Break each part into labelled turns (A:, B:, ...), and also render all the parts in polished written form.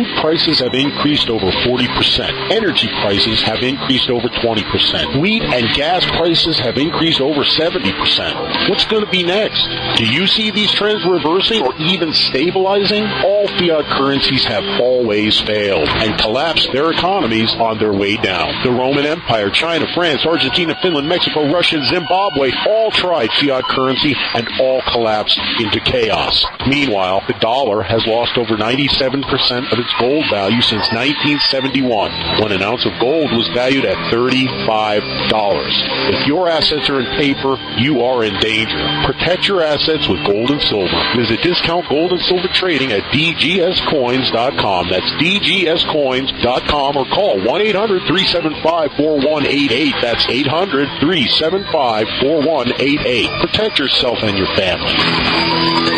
A: Food prices have increased over 40%. Energy prices have increased over 20%. Wheat and gas prices have increased over 70%. What's going to be next? Do you see these trends reversing or even stabilizing? All fiat currencies have always failed and collapsed their economies on their way down. The Roman Empire, China, France, Argentina, Finland, Mexico, Russia, and Zimbabwe all tried fiat currency and all collapsed into chaos. Meanwhile, the dollar has lost over 97% of its gold value since 1971, when an ounce of gold was valued at $35. If your assets are in paper, you are in danger. Protect your assets with gold and silver. Visit Discount Gold and Silver Trading at dgscoins.com. That's dgscoins.com, or call 1-800-375-4188. That's 800-375-4188. Protect yourself and your family.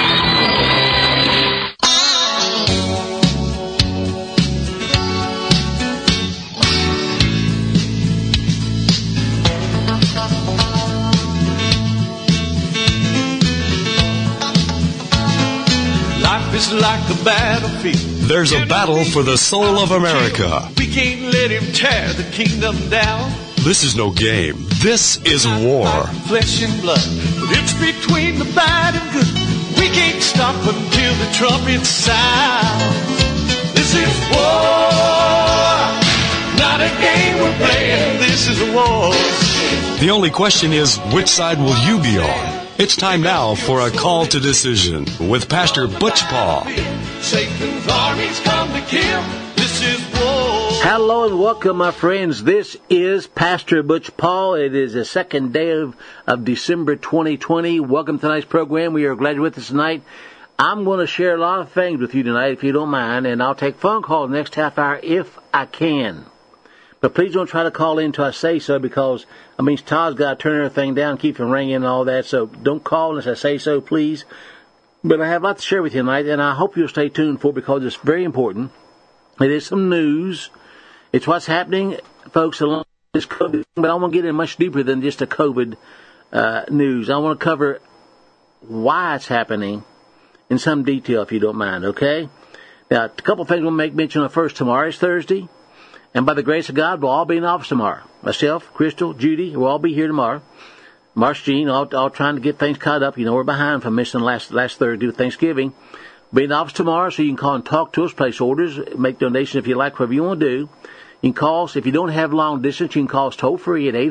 B: It's like a battlefield.
C: There's a battle for the soul of America.
B: We can't let him tear the kingdom down.
C: This is no game. This is war.
B: Flesh and blood. It's between the bad and good. We can't stop until the trumpet sounds. This is war. Not a game we're playing. This is a war.
C: The only question is, which side will you be on? It's time now for a call to decision with Pastor Butch Paul.
B: Satan's armies come to kill. This is war.
D: Hello and welcome, my friends. This is Pastor Butch Paul. It is the second day of December 2020. Welcome to tonight's program. We are glad you're with us tonight. I'm going to share a lot of things with you tonight, if you don't mind, and I'll take phone calls the next half hour if I can. But please don't try to call in until I say so, because I mean Todd's got to turn everything down, keep from ringing and all that. So don't call unless I say so, please. But I have a lot to share with you tonight, and I hope you'll stay tuned for it, because it's very important. It is some news. It's what's happening, folks, along this COVID. But I want to get in much deeper than just the COVID news. I want to cover why it's happening in some detail, if you don't mind. Okay. Now, a couple of things we'll make mention of first. Tomorrow is Thursday. And by the grace of God, we'll all be in office tomorrow. Myself, Crystal, Judy, we'll all be here tomorrow. Marsh, Jean, all trying to get things caught up. You know, we're behind from missing last Thursday with Thanksgiving. We'll be in office tomorrow, so you can call and talk to us, place orders, make donations if you like, whatever you want to do. You can call us. If you don't have long distance, you can call us toll-free at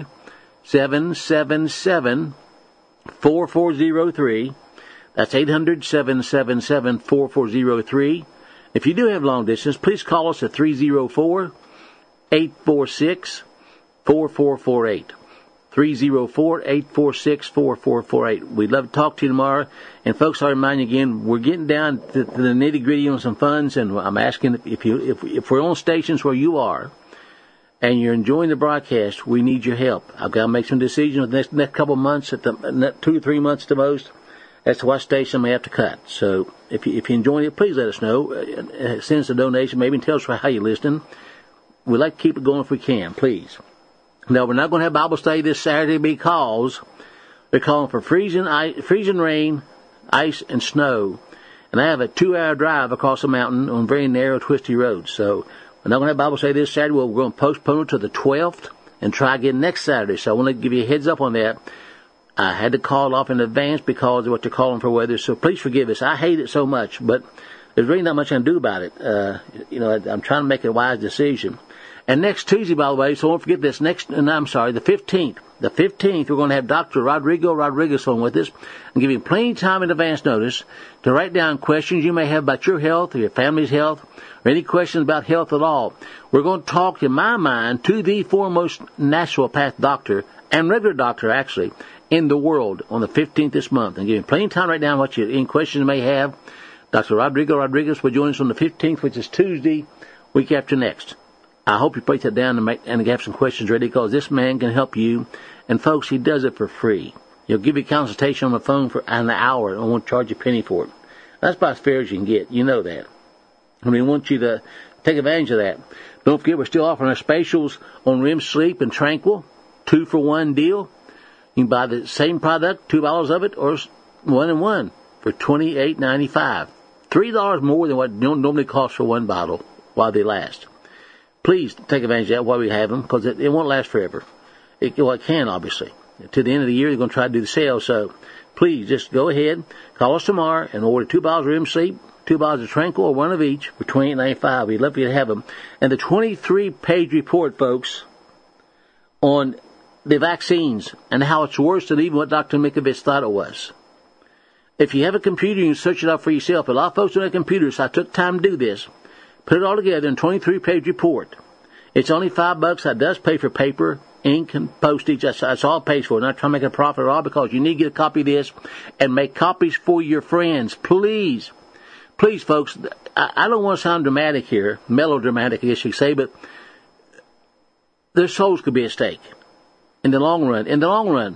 D: 800-777-4403. That's 800-777-4403. If you do have long distance, please call us at 304-846-4448. 304-846-4448. We'd love to talk to you tomorrow. And folks, I remind you again, we're getting down to the nitty-gritty on some funds, and I'm asking if we're on stations where you are and you're enjoying the broadcast, we need your help. I've got to make some decisions the next couple of months, at the 2 or 3 months at the most, as to what station I may have to cut. So if you're enjoying it, please let us know. Send us a donation, maybe, and tell us how you're listening. We'd like to keep it going if we can, please. Now, we're not going to have Bible study this Saturday because they're calling for freezing rain, ice, and snow. And I have a 2-hour drive across the mountain on very narrow, twisty roads. So we're not going to have Bible study this Saturday. We're going to postpone it to the 12th and try again next Saturday. So I want to give you a heads up on that. I had to call off in advance because of what they're calling for weather, so please forgive us. I hate it so much, but there's really not much I can do about it. I'm trying to make a wise decision. And next Tuesday, by the way, so don't forget this, the 15th. The 15th, we're going to have Dr. Rodrigo Rodriguez on with us and give you plenty of time in advance notice to write down questions you may have about your health or your family's health or any questions about health at all. We're going to talk, in my mind, to the foremost naturopath doctor and regular doctor, actually, in the world on the 15th this month, and give you plenty of time to write down any questions you may have. Dr. Rodrigo Rodriguez will join us on the 15th, which is Tuesday, week after next. I hope you break that down and have some questions ready, because this man can help you. And folks, he does it for free. He'll give you a consultation on the phone for an hour and won't charge you a penny for it. That's about as fair as you can get. You know that. And we want you to take advantage of that. Don't forget, we're still offering our specials on REM Sleep and Tranquil. 2-for-1 deal. You can buy the same product, $2 of it, or 1 and 1 for $28.95. $3 more than what normally costs for one bottle while they last. Please take advantage of that while we have them, because it won't last forever. It can, obviously. To the end of the year, they're going to try to do the sale. So please just go ahead, call us tomorrow, and order 2 bottles of REM Sleep, 2 bottles of Tranquil, or one of each for $28.95. We'd love for you to have them. And the 23-page report, folks, on the vaccines and how it's worse than even what Dr. Mikovits thought it was. If you have a computer, you can search it up for yourself. A lot of folks don't have computers, so I took time to do this. Put it all together in a 23-page report. It's only $5. That does pay for paper, ink, and postage. That's all it pays for. I'm not trying to make a profit at all, because you need to get a copy of this and make copies for your friends. Please. Please, folks, I don't want to sound dramatic here, melodramatic, I guess you could say, but their souls could be at stake in the long run. In the long run,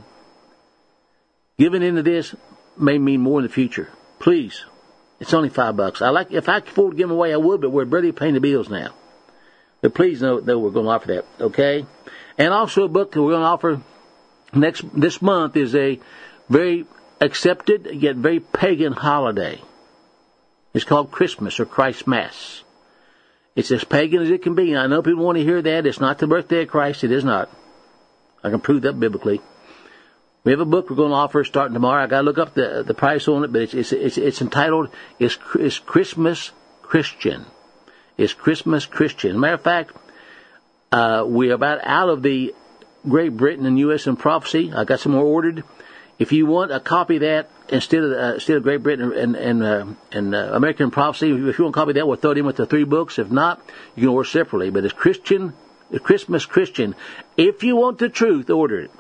D: giving into this may mean more in the future. Please. It's only $5. If I could afford to give them away, I would, but we're barely paying the bills now. But please know that we're going to offer that, okay? And also a book that we're going to offer this month is a very accepted yet very pagan holiday. It's called Christmas or Christmas. It's as pagan as it can be. I know people want to hear that. It's not the birthday of Christ. It is not. I can prove that biblically. We have a book we're going to offer starting tomorrow. I got to look up the price on it, but it's entitled "Is Christmas Christian?" It's Christmas Christian. As a matter of fact, we're about out of the Great Britain and U.S. and Prophecy. I got some more ordered. If you want a copy of that instead of Great Britain and American Prophecy, if you want a copy of that, we'll throw it in with the 3 books. If not, you can order separately. But it's Christmas Christian. If you want the truth, order it.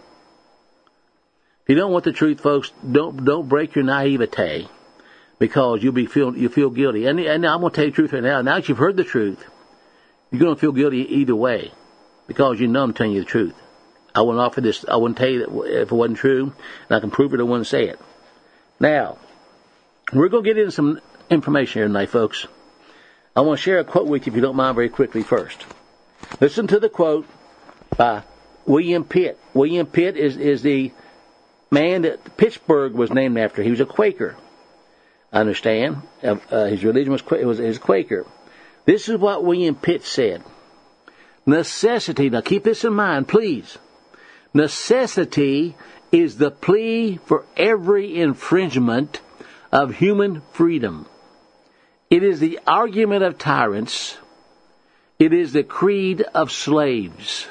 D: If you don't want the truth, folks, don't break your naivete, because you feel guilty. And I'm going to tell you the truth right now. Now that you've heard the truth, you're going to feel guilty either way, because you know I'm telling you the truth. I wouldn't offer this. I wouldn't tell you that if it wasn't true, and I can prove it. I wouldn't say it. Now, we're going to get into some information here tonight, folks. I want to share a quote with you, if you don't mind, very quickly first. Listen to the quote by William Pitt. William Pitt is the man that Pittsburgh was named after. He was a Quaker. I understand. His religion was Quaker. This is what William Pitt said. Necessity, now keep this in mind, please. Necessity is the plea for every infringement of human freedom. It is the argument of tyrants. It is the creed of slaves.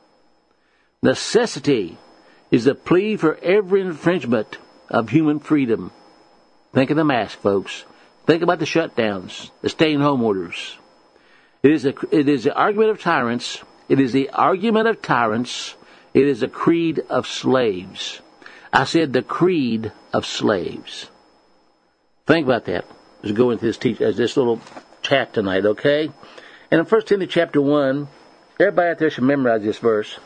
D: Necessity is the plea for every infringement of human freedom. Think of the mask, folks. Think about the shutdowns, the stay-at-home orders. It is the argument of tyrants. It is the argument of tyrants. It is a creed of slaves. I said the creed of slaves. Think about that as we go into this little chat tonight, okay? And in 1 Timothy chapter 1, everybody out there should memorize this verse.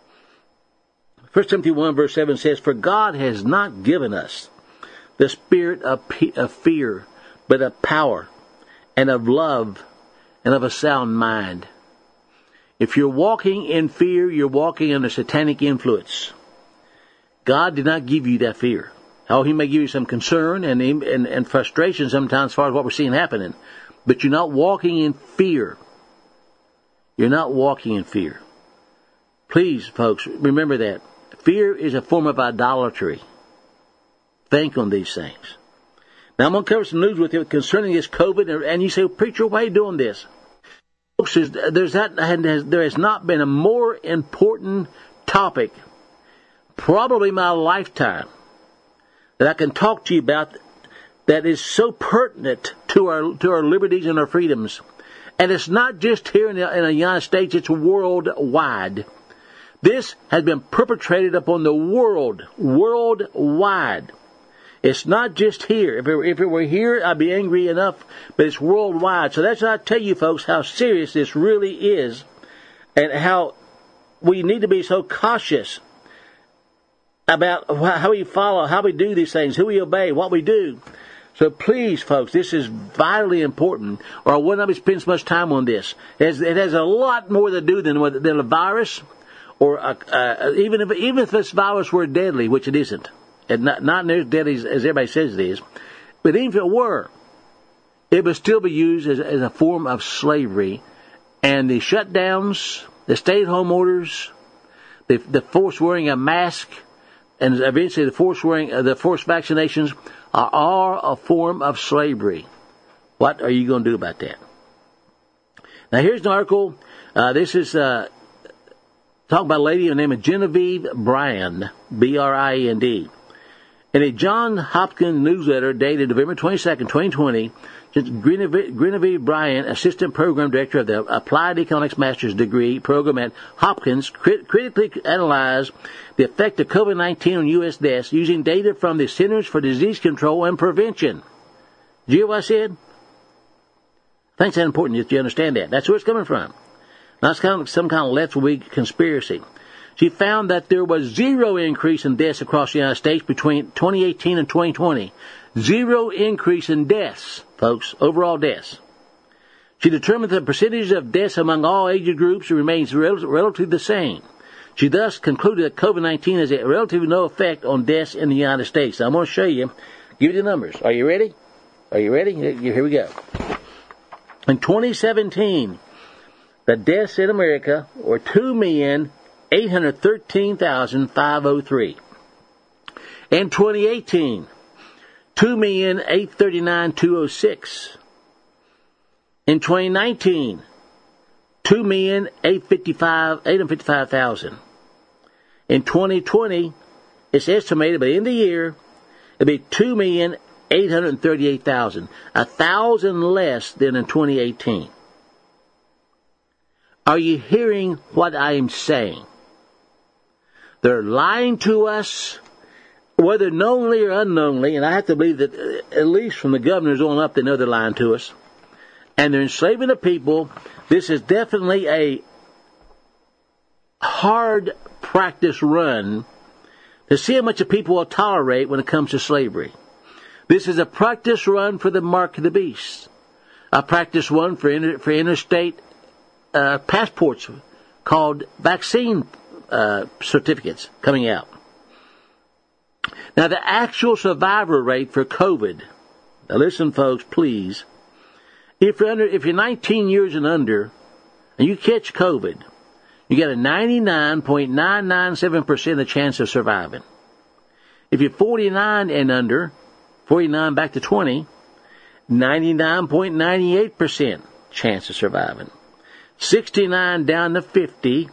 D: 1 Timothy 1 verse 7 says, "For God has not given us the spirit of fear, but of power and of love and of a sound mind." If you're walking in fear, you're walking under satanic influence. God did not give you that fear. Oh, He may give you some concern and frustration sometimes as far as what we're seeing happening. But you're not walking in fear. You're not walking in fear. Please, folks, remember that. Fear is a form of idolatry. Think on these things. Now, I'm going to cover some news with you concerning this COVID. And you say, "Preacher, why are you doing this?" Folks, there has not been a more important topic, probably my lifetime, that I can talk to you about that is so pertinent to our liberties and our freedoms. And it's not just here in the United States, it's worldwide. This has been perpetrated upon the worldwide. It's not just here. If it were here, I'd be angry enough, but it's worldwide. So that's why I tell you folks how serious this really is, and how we need to be so cautious about how we follow, how we do these things, who we obey, what we do. So please, folks, this is vitally important, or I would not be spending so much time on this. It has a lot more to do than a virus, or even if this virus were deadly, which it isn't. And not near as deadly as everybody says it is. But even if it were, it would still be used as a form of slavery. And the shutdowns, the stay-at-home orders, the forced wearing a mask, and eventually the forced vaccinations are a form of slavery. What are you going to do about that? Now here's an article. This is talking about a lady named Genevieve Bryan, Brind. In a Johns Hopkins newsletter dated November 22nd, 2020, Genevieve Bryan, Assistant Program Director of the Applied Economics Master's Degree Program at Hopkins, critically analyzed the effect of COVID-19 on U.S. deaths using data from the Centers for Disease Control and Prevention. Did you hear what I said? I think it's important that you understand that. That's where it's coming from. Not some kind of left-wing conspiracy. She found that there was zero increase in deaths across the United States between 2018 and 2020. Zero increase in deaths, folks, overall deaths. She determined that the percentage of deaths among all age groups remains relatively the same. She thus concluded that COVID-19 has a relatively no effect on deaths in the United States. Now, I'm going to show you, give you the numbers. Are you ready? Are you ready? Here we go. In 2017, the deaths in America were 2,813,503. In 2018, 2,839,206. In 2019, 2,855,000. In 2020, it's estimated by the end of the year, it'll be 2,838,000, 1,000 less than in 2018. Are you hearing what I am saying? They're lying to us, whether knowingly or unknowingly, and I have to believe that at least from the governors on up, they know they're lying to us. And they're enslaving the people. This is definitely a hard practice run to see how much the people will tolerate when it comes to slavery. This is a practice run for the mark of the beast. A practice run for interstate passports called vaccine certificates coming out. Now, the actual survivor rate for COVID, now listen, folks, please. If you're 19 years and under, and you catch COVID, you get a 99.997% chance of surviving. If you're 49 and under, 49 back to 20, 99.98% chance of surviving. 69 down to 50,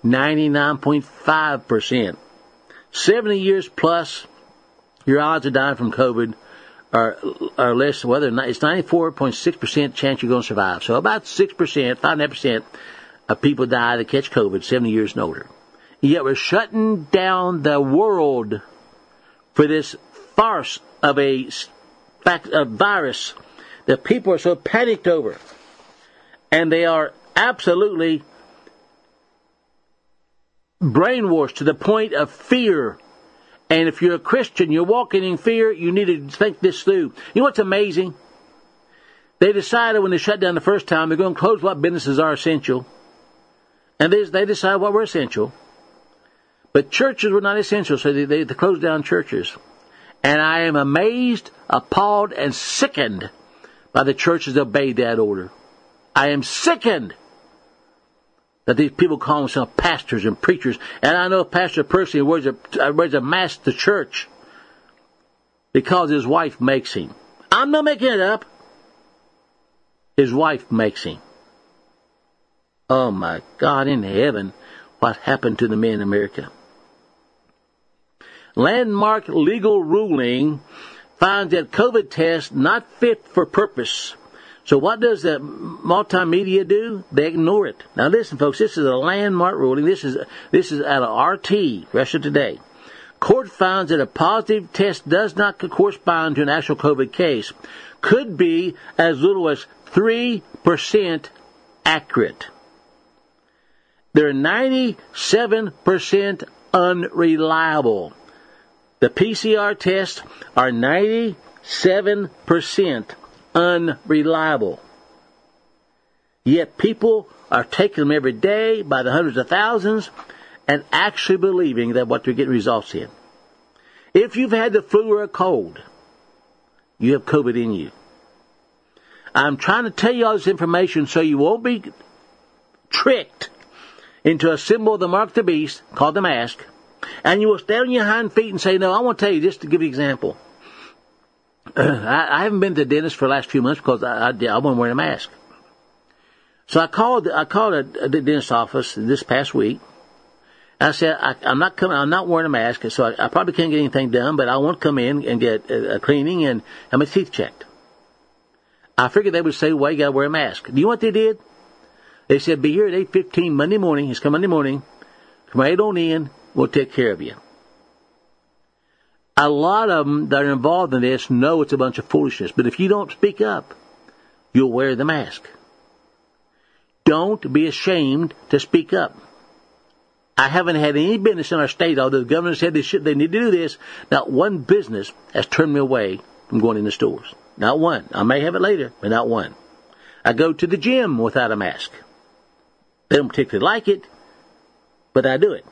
D: 99.5%. 70 years plus, your odds of dying from COVID are less. Whether it's 94.6% chance you're going to survive. So about 6%, 5.5% of people die that catch COVID 70 years and older. Yet we're shutting down the world for this farce of a virus that people are so panicked over, and they are absolutely brainwashed to the point of fear. And if you're a Christian, you're walking in fear, you need to think this through. You know what's amazing? They decided when they shut down the first time, they're going to close what businesses are essential. And they decide what were essential. But churches were not essential, so they closed down churches. And I am amazed, appalled, and sickened by the churches that obeyed that order. I am sickened that these people call themselves pastors and preachers. And I know a pastor personally wears a mask to church because his wife makes him. I'm not making it up. His wife makes him. Oh my God in heaven, what happened to the men in America? Landmark legal ruling finds that COVID test not fit for purpose. So what does the multimedia do? They ignore it. Now listen, folks, this is a landmark ruling. This is out of RT, Russia Today. Court finds that a positive test does not correspond to an actual COVID case. Could be as little as 3% accurate. They're 97% unreliable. The PCR tests are 97% unreliable. Yet people are taking them every day by the hundreds of thousands and actually believing that what they're getting results in. If you've had the flu or a cold, you have COVID in you. I'm trying to tell you all this information so you won't be tricked into a symbol of the mark of the beast called the mask, and you will stand on your hind feet and say, no, I want to tell you, just to give you an example. I haven't been to the dentist for the last few months because I wasn't wearing a mask. So I called the dentist's office this past week. I said, I'm not wearing a mask, so I probably can't get anything done, but I want to come in and get a cleaning and have my teeth checked. I figured they would say, well, you got to wear a mask. Do you know what they did? They said, be here at 8:15 Monday morning. It's come Monday morning. Come right on in. We'll take care of you. A lot of them that are involved in this know it's a bunch of foolishness. But if you don't speak up, you'll wear the mask. Don't be ashamed to speak up. I haven't had any business in our state, although the governor said they need to do this. Not one business has turned me away from going in the stores. Not one. I may have it later, but not one. I go to the gym without a mask. They don't particularly like it, but I do it.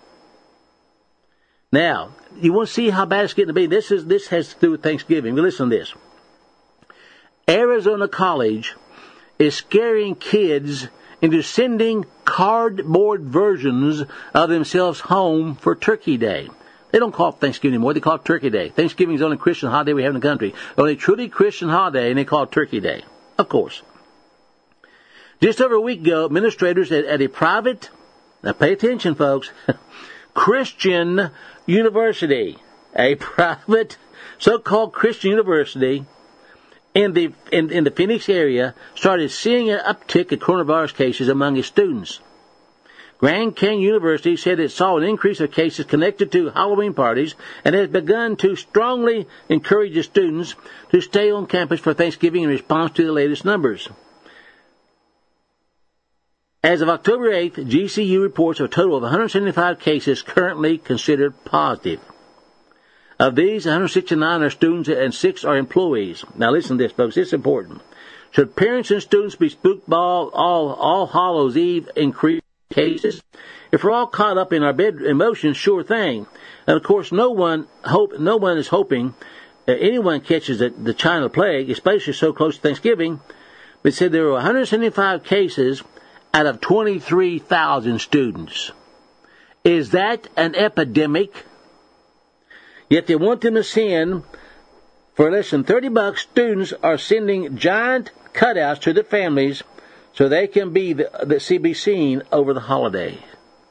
D: Now, you want to see how bad it's getting to be? This has to do with Thanksgiving. Listen to this. Arizona College is scaring kids into sending cardboard versions of themselves home for Turkey Day. They don't call it Thanksgiving anymore. They call it Turkey Day. Thanksgiving is the only Christian holiday we have in the country. The only truly Christian holiday, and they call it Turkey Day. Of course. Just over a week ago, administrators at a private, now pay attention folks, Christian university, a private so-called Christian university in the Phoenix area, started seeing an uptick in coronavirus cases among its students. Grand Canyon University said it saw an increase of cases connected to Halloween parties and has begun to strongly encourage the students to stay on campus for Thanksgiving in response to the latest numbers. As of October 8th, GCU reports a total of 175 cases currently considered positive. Of these, 169 are students and 6 are employees. Now listen to this, folks. It's important. Should parents and students be spooked by all Hallows Eve increased cases? If we're all caught up in our bed emotions, sure thing. And of course, no one is hoping that anyone catches the China plague, especially so close to Thanksgiving. But it said there were 175 cases out of 23,000 students. Is that an epidemic? Yet they want them to send, for less than $30, students are sending giant cutouts to their families so they can be seen over the holiday.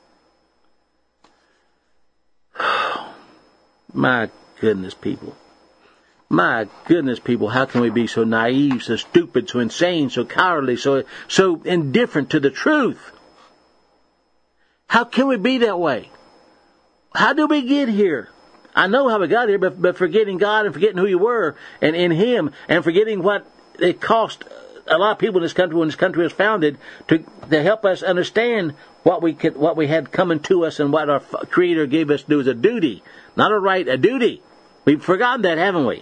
D: My goodness, people. My goodness, people, how can we be so naive, so stupid, so insane, so cowardly, so indifferent to the truth? How can we be that way? How did we get here? I know how we got here, but forgetting God and forgetting who you were and in Him and forgetting what it cost a lot of people in this country when this country was founded to help us understand what we had coming to us and what our Creator gave us to do as a duty. Not a right, a duty. We've forgotten that, haven't we?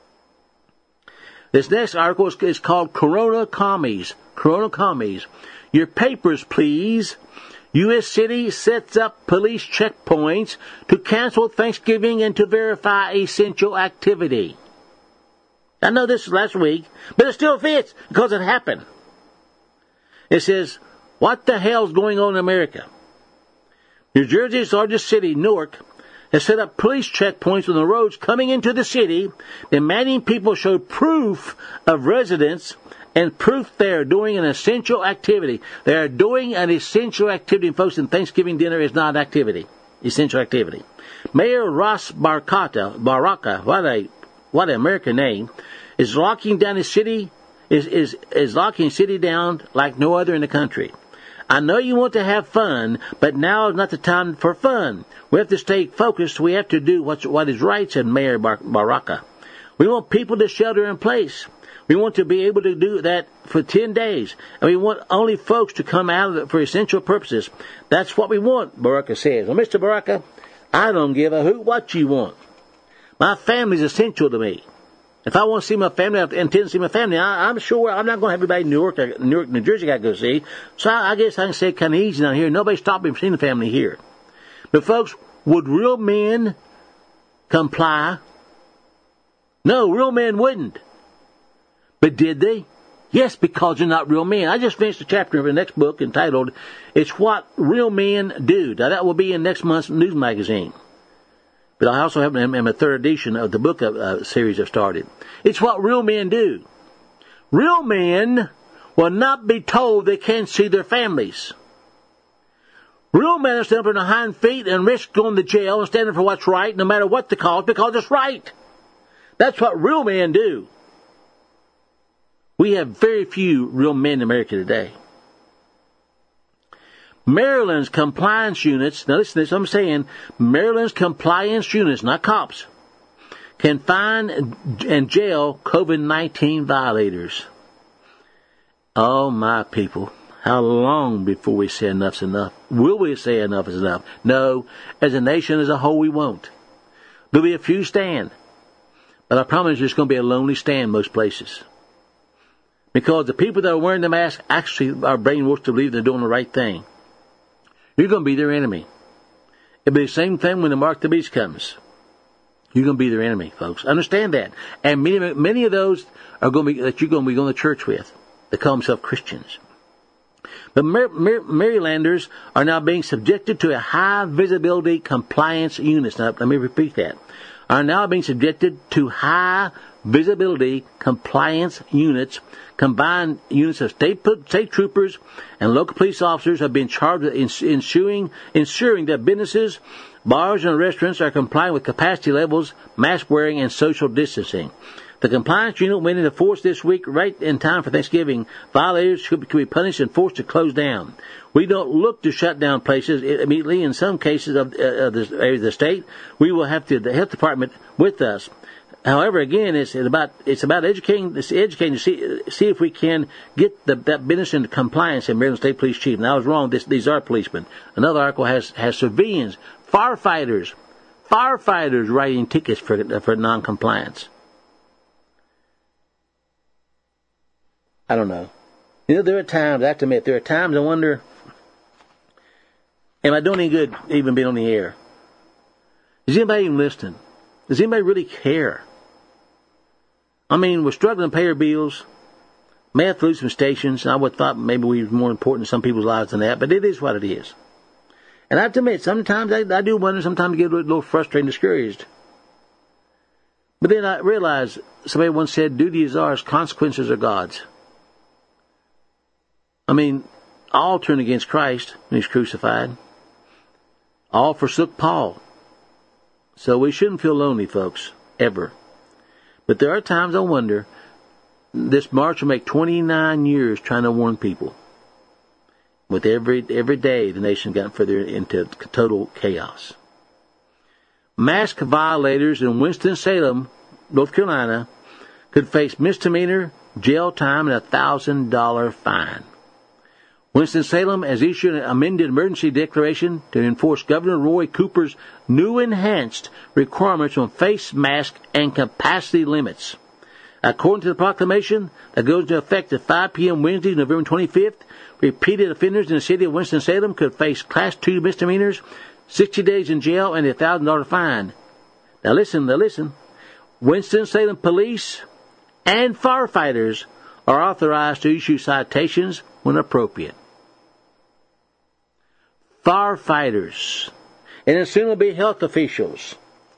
D: This next article is called Corona Commies. Corona Commies. Your papers, please. U.S. City sets up police checkpoints to cancel Thanksgiving and to verify essential activity. I know this was last week, but it still fits because it happened. It says, what the hell's going on in America? New Jersey's largest city, Newark, has set up police checkpoints on the roads coming into the city, demanding people show proof of residence and proof they are doing an essential activity. They are doing an essential activity, folks, and Thanksgiving dinner is not an activity. Essential activity. Mayor Ross Baraka, what an American name, is locking down his city, is locking city down like no other in the country. I know you want to have fun, but now is not the time for fun. We have to stay focused. We have to do what is right, said Mayor Baraka. We want people to shelter in place. We want to be able to do that for 10 days. And we want only folks to come out of it for essential purposes. That's what we want, Baraka says. Well, Mr. Baraka, I don't give a hoot what you want. My family's essential to me. If I want to see my family, I intend to see my family. I'm sure I'm not going to have everybody in Newark, New Jersey I go see. So I guess I can say kind of easy down here. Nobody stopped me from seeing the family here. But folks, would real men comply? No, real men wouldn't. But did they? Yes, because you're not real men. I just finished a chapter of the next book entitled, It's What Real Men Do. Now, that will be in next month's news magazine. But I also have in a third edition of the book series I've started. It's what real men do. Real men will not be told they can't see their families. Real men are standing up on their hind feet and risk going to jail and standing for what's right, no matter what the cause, because it's right. That's what real men do. We have very few real men in America today. Maryland's compliance units, now listen to this, I'm saying Maryland's compliance units, not cops, can find and jail COVID-19 violators. Oh, my people, how long before we say enough's enough? Will we say enough is enough? No, as a nation as a whole, we won't. There'll be a few stand, but I promise you it's going to be a lonely stand most places. Because the people that are wearing the mask actually are brainwashed to believe they're doing the right thing. You're going to be their enemy. It'll be the same thing when the mark of the beast comes. You're going to be their enemy, folks. Understand that. And many of those are going to be that you're going to be going to church with. They call themselves Christians. The Marylanders are now being subjected to a high visibility compliance unit. Now, let me repeat that. Are now being subjected to high visibility compliance units. Combined units of state troopers and local police officers have been charged with ensuring that businesses, bars, and restaurants are complying with capacity levels, mask wearing, and social distancing. The compliance unit went into force this week, right in time for Thanksgiving. Violators could be punished and forced to close down. We don't look to shut down places immediately. In some cases of the state, we will have the health department with us. However, again, it's about educating to see if we can get that business into compliance in Maryland State Police Chief. And I was wrong. These are policemen. Another article has civilians, firefighters writing tickets for non-compliance. I don't know. There are times, I have to admit, I wonder, am I doing any good even being on the air? Is anybody even listening? Does anybody really care? I mean, we're struggling to pay our bills. May have to lose some stations. I would have thought maybe we were more important in some people's lives than that, but it is what it is. And I have to admit, sometimes I do wonder, sometimes I get a little frustrated and discouraged. But then I realize, somebody once said, duty is ours, consequences are God's. I mean, all turned against Christ when he was crucified. All forsook Paul. So we shouldn't feel lonely, folks, ever. But there are times I wonder, this march will make 29 years trying to warn people. With every day, the nation got further into total chaos. Mask violators in Winston-Salem, North Carolina, could face misdemeanor, jail time, and a $1,000 fine. Winston-Salem has issued an amended emergency declaration to enforce Governor Roy Cooper's new enhanced requirements on face mask and capacity limits. According to the proclamation that goes into effect at 5 p.m. Wednesday, November 25th, repeated offenders in the city of Winston-Salem could face Class 2 misdemeanors, 60 days in jail, and a $1,000 fine. Now listen. Winston-Salem police and firefighters are authorized to issue citations when appropriate. Firefighters. And soon will be health officials.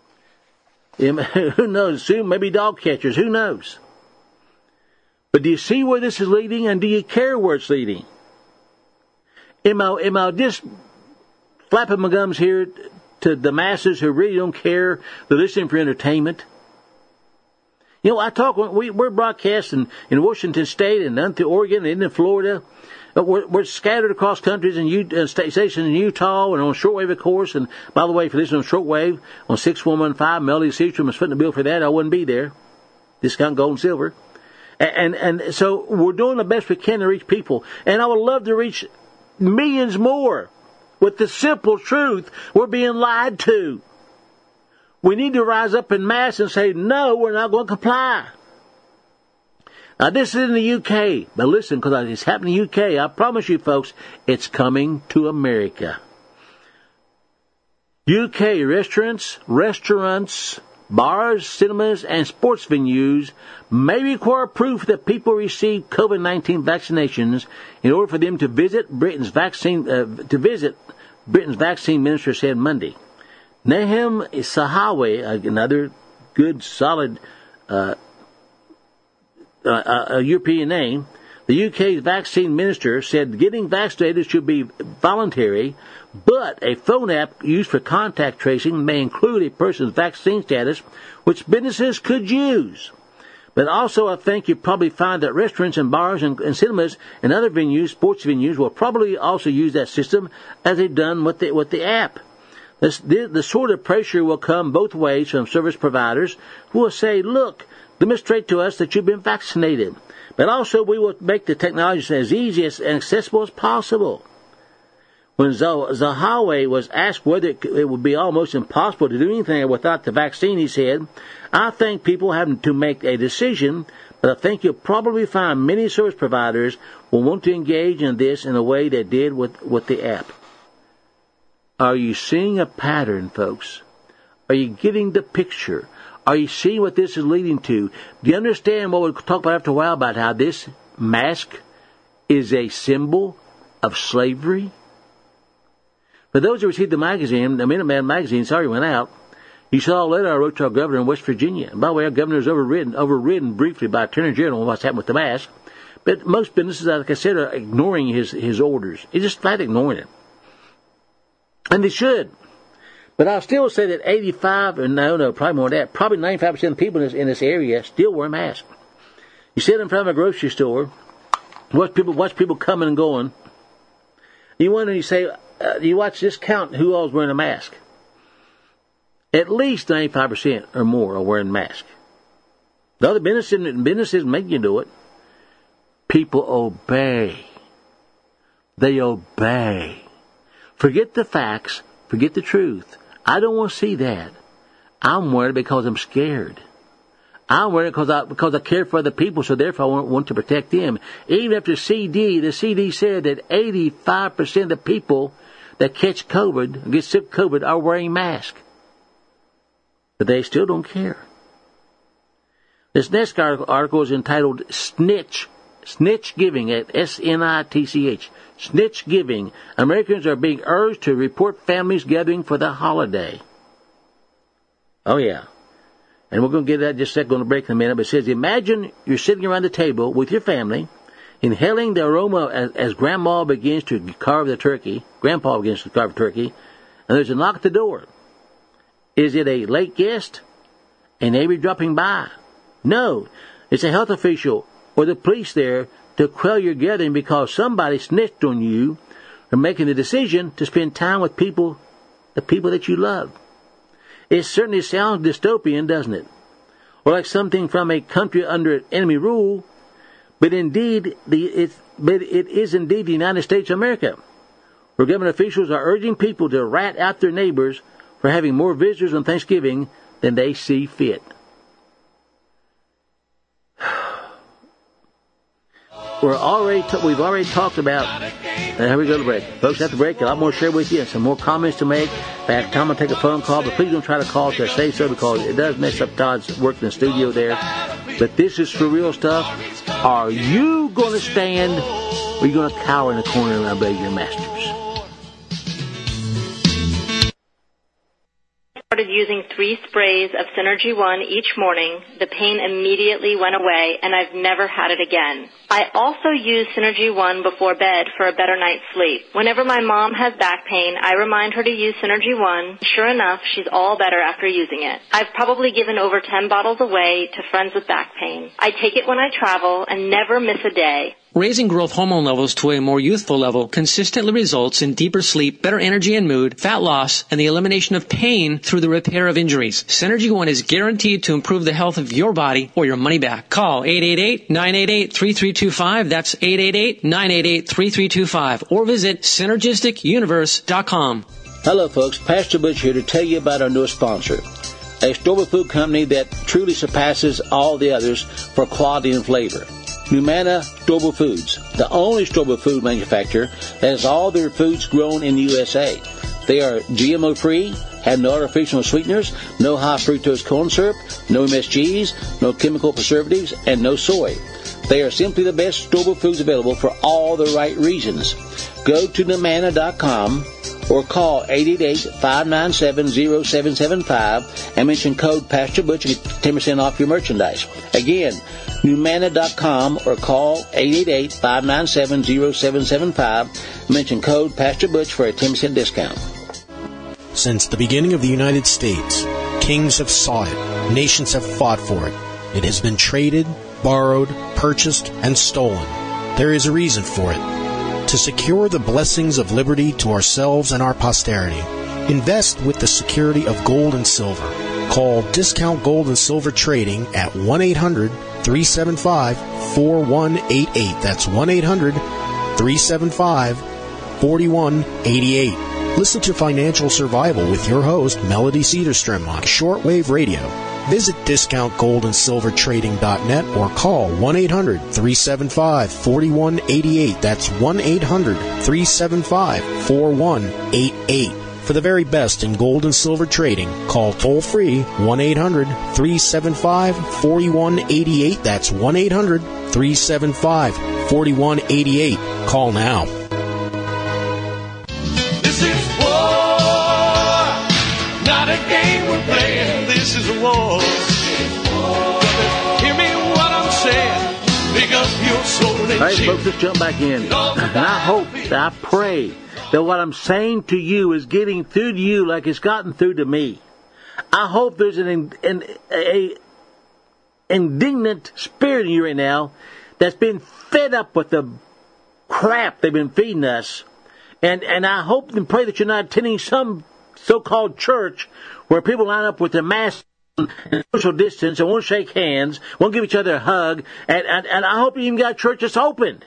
D: Who knows? Soon maybe dog catchers. Who knows? But do you see where this is leading, and do you care where it's leading? Am I just flapping my gums here to the masses who really don't care? They're listening for entertainment. You know, I talk, we're broadcasting in Washington State and down through Oregon and in Florida. We're scattered across countries and stations in Utah and on shortwave, of course. And by the way, if you listen on shortwave on 6115, Melody Seastrom is footing the bill for that. I wouldn't be there. Discount gold and silver. And so we're doing the best we can to reach people. And I would love to reach millions more with the simple truth. We're being lied to. We need to rise up in mass and say, no, we're not going to comply. Now, this is in the UK, but listen, because it's happening in the UK, I promise you, folks, it's coming to America. UK restaurants, bars, cinemas, and sports venues may require proof that people received COVID-19 vaccinations in order for them to visit. Britain's vaccine minister said Monday. Nahem Sahawi, another good, solid European name, the UK's vaccine minister said getting vaccinated should be voluntary, but a phone app used for contact tracing may include a person's vaccine status, which businesses could use. But also, I think you probably find that restaurants and bars and cinemas and other venues, sports venues, will probably also use that system as they've done with the app. The sort of pressure will come both ways from service providers who will say, look, demonstrate to us that you've been vaccinated. But also, we will make the technology as easy and accessible as possible. When Zahawi was asked whether it would be almost impossible to do anything without the vaccine, he said, I think people have to make a decision, but I think you'll probably find many service providers will want to engage in this in a way they did with the app. Are you seeing a pattern, folks? Are you getting the picture? Are you seeing what this is leading to? Do you understand what we'll talk about after a while about how this mask is a symbol of slavery? For those who received the magazine, the Minuteman magazine, sorry, went out. You saw a letter I wrote to our governor in West Virginia. And by the way, our governor is overridden briefly by Attorney General on what's happened with the mask. But most businesses, like I said, are ignoring his orders. He's just flat ignoring it. And they should. But I'll still say that probably more than that, probably 95% of the people in this area still wear masks. You sit in front of a grocery store, watch people coming and going. You wonder, you say, you watch this count who all's wearing a mask. At least 95% or more are wearing masks. The other businesses make you do it. People obey. They obey. Forget the facts. Forget the truth. I don't want to see that. I'm worried because I'm scared. I'm worried because I care for other people, so therefore I want to protect them. Even after the CD said that 85% of the people that catch COVID, get sick COVID, are wearing masks. But they still don't care. This next article is entitled Snitch Giving at SNITCH. Snitch giving. Americans are being urged to report families gathering for the holiday. Oh, yeah. And we're going to get that just a second, going to break in a minute. But it says, imagine you're sitting around the table with your family, inhaling the aroma as Grandpa begins to carve the turkey, and there's a knock at the door. Is it a late guest? A neighbor dropping by? No. It's a health official or the police there to quell your gathering because somebody snitched on you for making the decision to spend time with the people that you love. It certainly sounds dystopian, doesn't it? Or like something from a country under enemy rule, but it is indeed the United States of America, where government officials are urging people to rat out their neighbors for having more visitors on Thanksgiving than they see fit. We've already talked about. Here we go to break, folks. At the break, a lot more to share with you and some more comments to make. If I have time, I'll take a phone call, but please don't try to call to say so because it does mess up Todd's work in the studio there. But this is for real stuff. Are you going to stand, or are you going to cower in the corner and obey your masters?
E: Started using 3 sprays of Synergy One each morning. The pain immediately went away, and I've never had it again. I also use Synergy One before bed for a better night's sleep. Whenever my mom has back pain, I remind her to use Synergy One. Sure enough, she's all better after using it. I've probably given over 10 bottles away to friends with back pain. I take it when I travel and never miss a day.
F: Raising growth hormone levels to a more youthful level consistently results in deeper sleep, better energy and mood, fat loss, and the elimination of pain through the repair of injuries. Synergy One is guaranteed to improve the health of your body or your money back. Call 888-988-3325. That's 888-988-3325. Or visit SynergisticUniverse.com.
D: Hello, folks. Pastor Butch here to tell you about our newest sponsor, a store food company that truly surpasses all the others for quality and flavor. Numana Storable Foods, the only storable food manufacturer that has all their foods grown in the USA. They are GMO-free, have no artificial sweeteners, no high fructose corn syrup, no MSGs, no chemical preservatives, and no soy. They are simply the best store-bought foods available for all the right reasons. Go to Numanna.com or call 888-597-0775 and mention code Pastor Butch to get 10% off your merchandise. Again, Numanna.com or call 888-597-0775 and mention code Pastor Butch for a 10% discount.
G: Since the beginning of the United States, kings have sought it, nations have fought for it. It has been traded, borrowed, purchased, and stolen. There is a reason for it. To secure the blessings of liberty to ourselves and our posterity, invest with the security of gold and silver. Call Discount Gold and Silver Trading at 1-800-375-4188. That's 1-800-375-4188. Listen to Financial Survival with your host, Melody Cedarstrom, on Shortwave Radio. Visit DiscountGoldAndSilverTrading.net or call 1-800-375-4188. That's 1-800-375-4188. For the very best in gold and silver trading, call toll-free 1-800-375-4188. That's 1-800-375-4188. Call now.
B: This is war, not a game we're playing. This is a war. Hear me what I'm saying. Pick up your soul and
D: All right, folks, let's jump back in. And I hope, I pray that what I'm saying to you is getting through to you like it's gotten through to me. I hope there's an indignant spirit in you right now that's been fed up with the crap they've been feeding us. And I hope and pray that you're not attending some so-called church where people line up with their masks and social distance and won't shake hands, won't give each other a hug, and I hope you even got churches opened.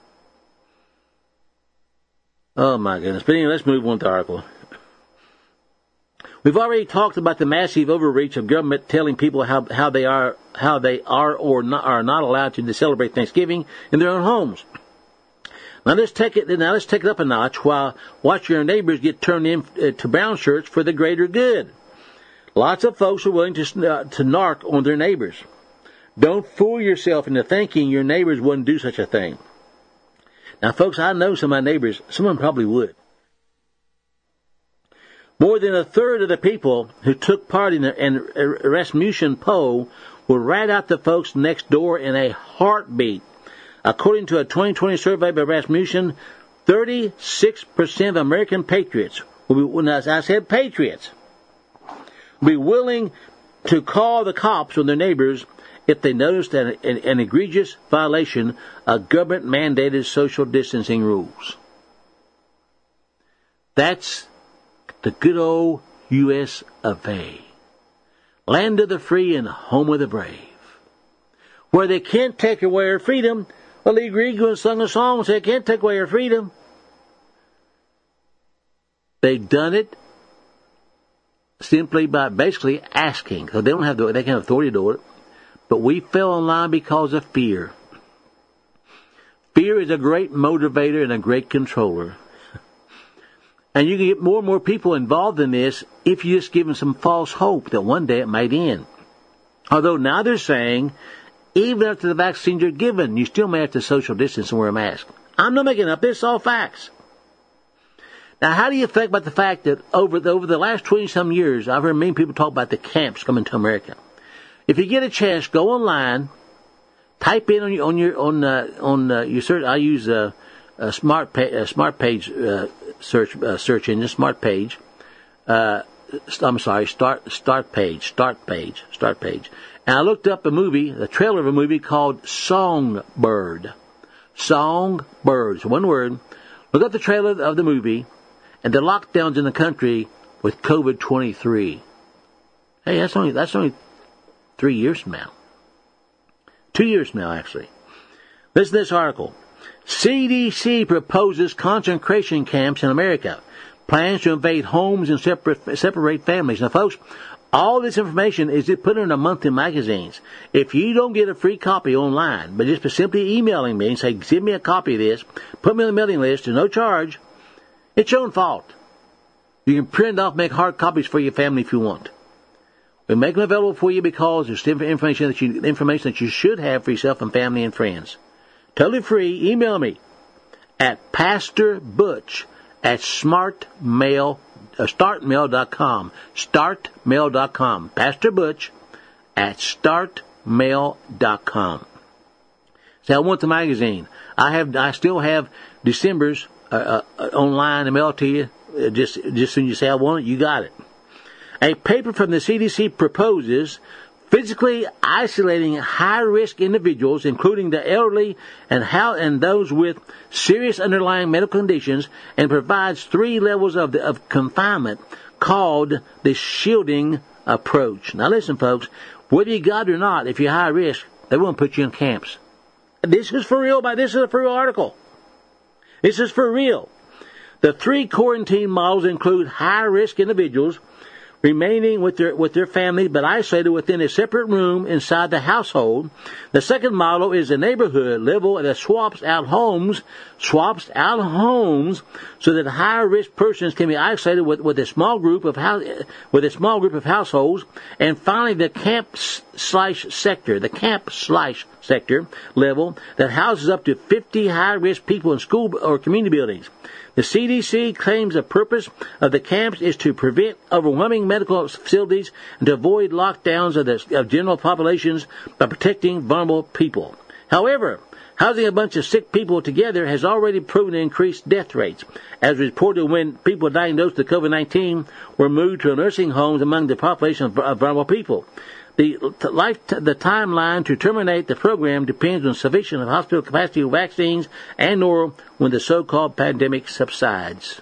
D: Oh my goodness. But anyway, let's move on to the article. We've already talked about the massive overreach of government telling people how they are or not, are not allowed to celebrate Thanksgiving in their own homes. Now let's take it up a notch while watching your neighbors get turned in to brown shirts for the greater good. Lots of folks are willing to narc on their neighbors. Don't fool yourself into thinking your neighbors wouldn't do such a thing. Now, folks, I know some of my neighbors, some of them probably would. More than a third of the people who took part in the Rasmussen poll will rat out the folks next door in a heartbeat. According to a 2020 survey by Rasmussen, 36% of American patriots will be, as I said, patriots, will be willing to call the cops on their neighbors if they noticed an egregious violation of government-mandated social distancing rules. That's the good old U.S. of A. Land of the free and home of the brave. Where they can't take away our freedom, well, Lee Greenwood sung a song and said, they can't take away our freedom. They've done it simply by basically asking. So they can have authority to do it. But we fell in line because of fear. Fear is a great motivator and a great controller. And you can get more and more people involved in this if you just give them some false hope that one day it might end. Although now they're saying, even after the vaccines are given, you still may have to social distance and wear a mask. I'm not making up this, it's all facts. Now, how do you think about the fact that over the last 20-some years, I've heard many people talk about the camps coming to America. If you get a chance, go online, type in on your search. I use a smart page search engine, Smart Page. I'm sorry, Start Page. And I looked up the trailer of a movie called Songbird. Songbird. So one word. Look up the trailer of the movie and the lockdowns in the country with COVID-23. Hey, that's only 3 years from now. 2 years from now, actually. Listen to this article. CDC proposes concentration camps in America. Plans to invade homes and separate families. Now, folks, all this information is put in a monthly magazines. If you don't get a free copy online, but just simply emailing me and say, give me a copy of this, put me on the mailing list, there's no charge, it's your own fault. You can print off, make hard copies for your family if you want. We make them available for you because there's information that you should have for yourself and family and friends. Totally free. Email me at pastorbutch@startmail.com. Startmail.com. pastorbutch@startmail.com. So I want the magazine. I still have December's online and mail to you. Just soon you say I want it, you got it. A paper from the CDC proposes physically isolating high-risk individuals, including the elderly and those with serious underlying medical conditions, and provides 3 levels of confinement called the shielding approach. Now listen, folks, whether you got it or not, if you're high risk, they won't put you in camps. This is for real, this is a for real article. This is for real. The 3 quarantine models include high-risk individuals remaining with their family but isolated within a separate room inside the household. The second model is a neighborhood level that swaps out homes so that high-risk persons can be isolated with a small group of households. And finally, the camp/sector level that houses up to 50 high-risk people in school or community buildings. The CDC claims the purpose of the camps is to prevent overwhelming medical facilities and to avoid lockdowns of general populations by protecting vulnerable people. However, housing a bunch of sick people together has already proven to increase death rates, as reported when people diagnosed with COVID-19 were moved to nursing homes among the population of vulnerable people. The timeline to terminate the program depends on sufficient hospital capacity, vaccines, and/or when the so-called pandemic subsides.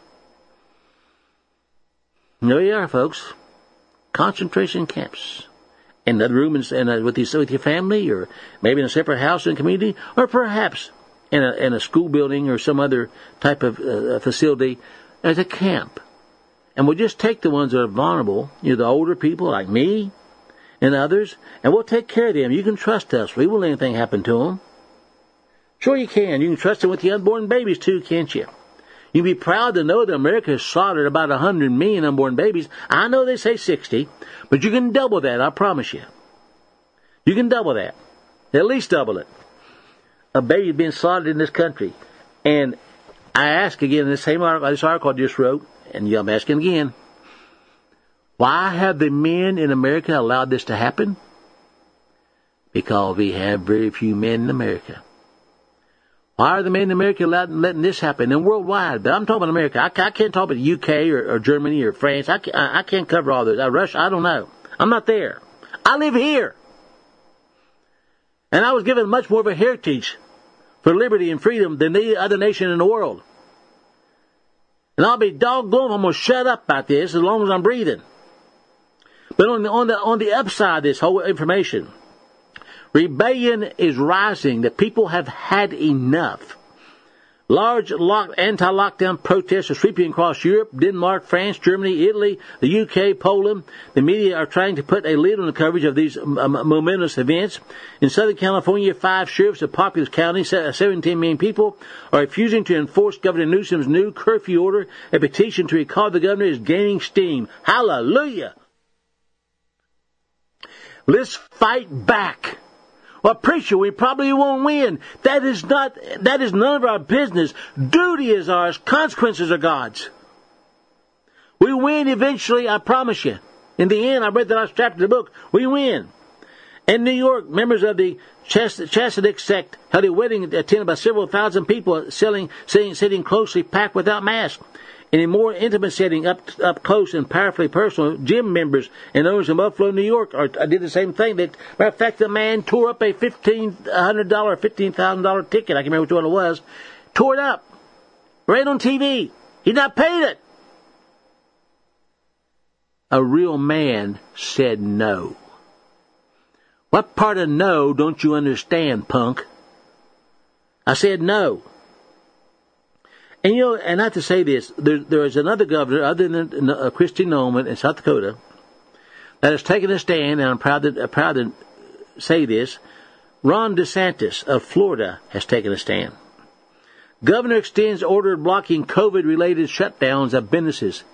D: There you are, folks. Concentration camps. In another room with your family, or maybe in a separate house in a community, or perhaps in a school building or some other type of facility as a camp. And we'll just take the ones that are vulnerable, the older people like me, and others, and we'll take care of them. You can trust us. We won't let anything happen to them. Sure you can. You can trust them with the unborn babies too, can't you? You'd be proud to know that America has slaughtered about 100 million unborn babies. I know they say 60, but you can double that, I promise you. You can double that. At least double it. A baby being slaughtered in this country. And I ask again in this article I just wrote, and I'm asking again, why have the men in America allowed this to happen? Because we have very few men in America. Why are the men in America letting this happen? And worldwide, but I'm talking about America. I can't talk about the UK or Germany or France. I can't cover all those. Russia, I don't know. I'm not there. I live here. And I was given much more of a heritage for liberty and freedom than any other nation in the world. And I'll be doggone, I'm going to shut up about this as long as I'm breathing. But on the upside of this whole information, rebellion is rising. The people have had enough. Large anti-lockdown protests are sweeping across Europe, Denmark, France, Germany, Italy, the UK, Poland. The media are trying to put a lid on the coverage of these momentous events. In Southern California, 5 sheriffs of populous county, 17 million people, are refusing to enforce Governor Newsom's new curfew order. A petition to recall the governor is gaining steam. Hallelujah! Let's fight back. Well, preacher, we probably won't win. That is none of our business. Duty is ours. Consequences are God's. We win eventually, I promise you. In the end, I read the last chapter of the book. We win. In New York, members of the Chassidic sect held a wedding attended by several thousand people sitting closely packed without masks. In a more intimate setting, up close and powerfully personal, gym members and owners in Buffalo, New York, did the same thing. Matter of fact, the man tore up a $15,000 ticket. I can't remember which one it was. Tore it up. Right on TV. He not paid it. A real man said no. What part of no don't you understand, punk? I said no. And and not to say this, there is another governor other than Kristi Noem in South Dakota that has taken a stand, and I'm proud to say this. Ron DeSantis of Florida has taken a stand. Governor extends order blocking COVID-related shutdowns of businesses.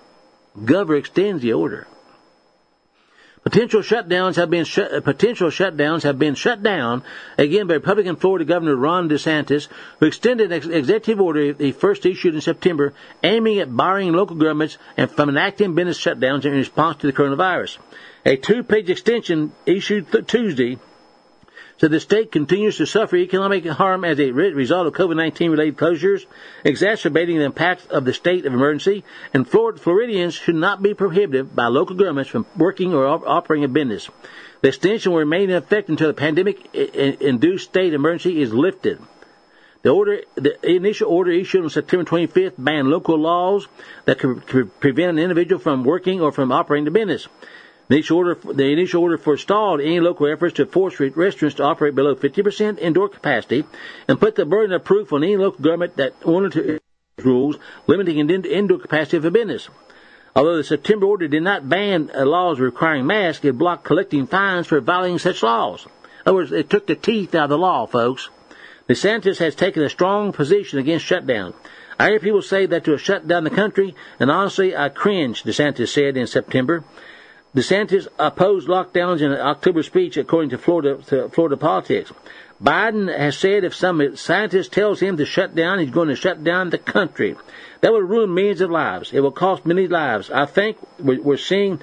D: Governor extends the order. Potential shutdowns have been shut down again by Republican Florida Governor Ron DeSantis, who extended an executive order he first issued in September, aiming at barring local governments and from enacting business shutdowns in response to the coronavirus. A 2-page extension issued Tuesday said the state continues to suffer economic harm as a result of COVID-19 related closures, exacerbating the impact of the state of emergency, and Floridians should not be prohibited by local governments from working or operating a business. The extension will remain in effect until the pandemic-induced state emergency is lifted. The initial order issued on September 25th banned local laws that could prevent an individual from working or from operating a business. The initial order forestalled any local efforts to force restaurants to operate below 50% indoor capacity and put the burden of proof on any local government that wanted to rules limiting indoor capacity of a business. Although the September order did not ban laws requiring masks, it blocked collecting fines for violating such laws. In other words, it took the teeth out of the law, folks. DeSantis has taken a strong position against shutdown. I hear people say that to have shut down the country, and honestly, I cringe, DeSantis said in September. DeSantis opposed lockdowns in an October speech, according to Florida Politics. Biden has said if some scientist tells him to shut down, he's going to shut down the country. That will ruin millions of lives. It will cost many lives. I think we're seeing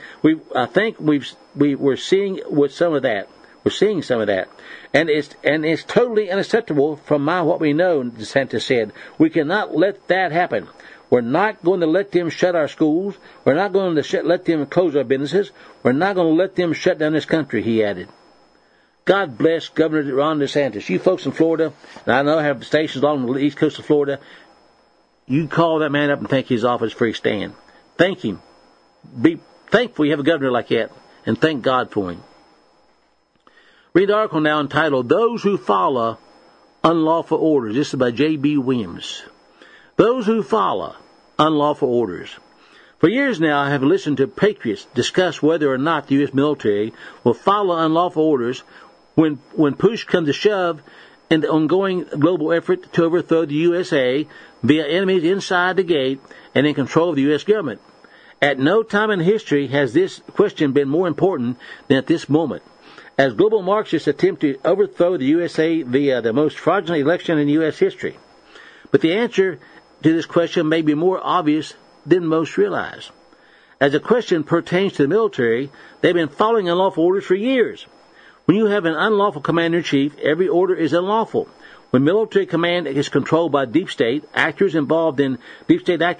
D: some of that. We're seeing some of that, and it's totally unacceptable from what we know. DeSantis said we cannot let that happen. We're not going to let them shut our schools. We're not going to let them close our businesses. We're not going to let them shut down this country, he added. God bless Governor Ron DeSantis. You folks in Florida, and I know I have stations along the east coast of Florida, you call that man up and thank his office for his stand. Thank him. Be thankful you have a governor like that, and thank God for him. Read the article now entitled, Those Who Follow Unlawful Orders. This is by J.B. Williams. Those who follow unlawful orders. For years now, I have listened to patriots discuss whether or not the U.S. military will follow unlawful orders when push comes to shove in the ongoing global effort to overthrow the USA via enemies inside the gate and in control of the U.S. government. At no time in history has this question been more important than at this moment. As global Marxists attempt to overthrow the USA via the most fraudulent election in U.S. history. But the answer to this question may be more obvious than most realize. As the question pertains to the military, they've been following unlawful orders for years. When you have an unlawful commander-in-chief, every order is unlawful. When military command is controlled by deep state actors involved in the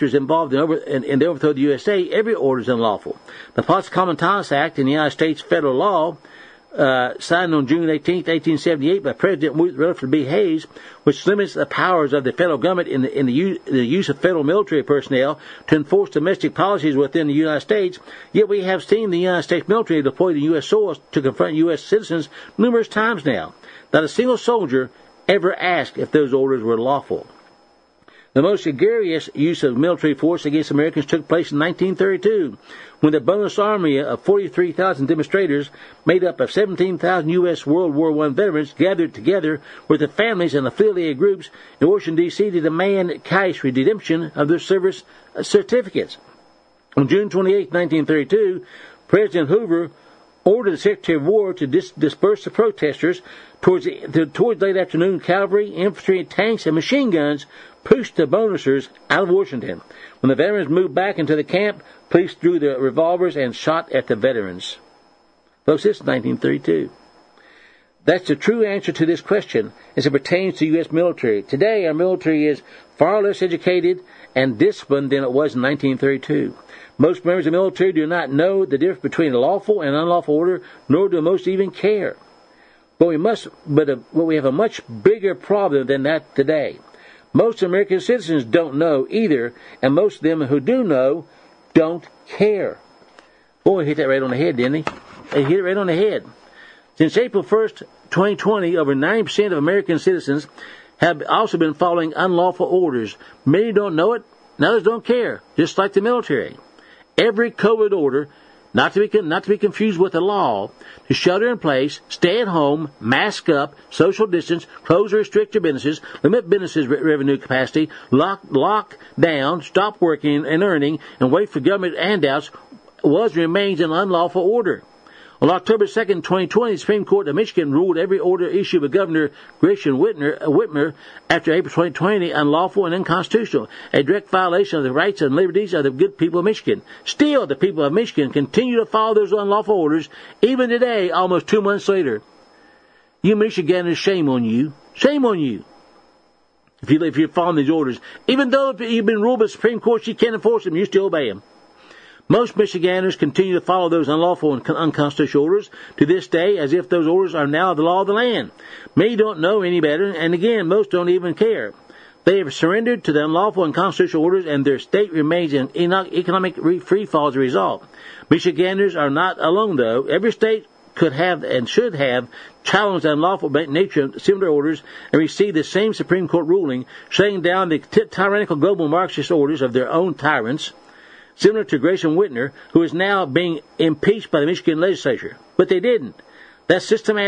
D: overthrow of the USA, every order is unlawful. The Pots Common-Task Act in the United States federal law, signed on June 18, 1878 by President Rutherford B. Hayes, which limits the powers of the federal government in the use of federal military personnel to enforce domestic policies within the United States. Yet we have seen the United States military deployed in U.S. soil to confront U.S. citizens numerous times now. Not a single soldier ever asked if those orders were lawful. The most egregious use of military force against Americans took place in 1932, when the bonus army of 43,000 demonstrators, made up of 17,000 U.S. World War I veterans, gathered together with the families and affiliated groups in Washington, D.C. to demand cash redemption of their service certificates. On June 28, 1932, President Hoover ordered the Secretary of War to disperse the protesters. Towards late afternoon, cavalry, infantry, tanks, and machine guns pushed the bonusers out of Washington. When the veterans moved back into the camp, police drew their revolvers and shot at the veterans. Folks, this is 1932. That's the true answer to this question as it pertains to U.S. military. Today, our military is far less educated and disciplined than it was in 1932. Most members of the military do not know the difference between a lawful and unlawful order, nor do most even care. But we have a much bigger problem than that today. Most American citizens don't know either, and most of them who do know don't care. Boy, he hit that right on the head, didn't he? He hit it right on the head. Since April 1st, 2020, over 90% of American citizens have also been following unlawful orders. Many don't know it, and others don't care, just like the military. Every COVID order not to be confused with the law, to shelter in place, stay at home, mask up, social distance, close or restrict your businesses, limit businesses' revenue capacity, lock down, stop working and earning, and wait for government handouts was and remains an unlawful order. On October 2nd, 2020, the Supreme Court of Michigan ruled every order issued by Governor Gretchen Whitmer after April 2020 unlawful and unconstitutional, a direct violation of the rights and liberties of the good people of Michigan. Still, the people of Michigan continue to follow those unlawful orders, even today, almost 2 months later. You Michiganders, shame on you. Shame on you. If you're following these orders. Even though you've been ruled by the Supreme Court, you can't enforce them, you still obey them. Most Michiganders continue to follow those unlawful and unconstitutional orders to this day as if those orders are now the law of the land. Many don't know any better, and again, most don't even care. They have surrendered to the unlawful and unconstitutional orders, and their state remains in economic freefall as a result. Michiganders are not alone, though. Every state could have and should have challenged the unlawful nature of similar orders and received the same Supreme Court ruling, shutting down the tyrannical global Marxist orders of their own tyrants, similar to Gretchen Whitmer, who is now being impeached by the Michigan legislature. But they didn't. That